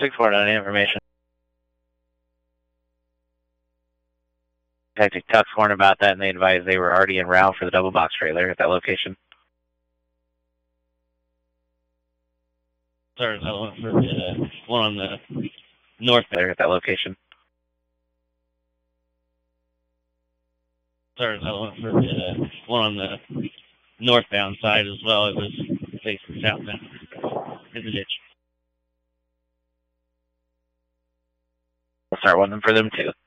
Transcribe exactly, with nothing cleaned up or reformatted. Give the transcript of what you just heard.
six four on information. Detective Tuck warned about that, and they advised they were already en route for the double box trailer at that location. Sorry, that one for the uh, one on the north there at that location. Sorry, that one for the uh, one on the northbound side as well. It was facing southbound in the ditch. We'll start one for them too.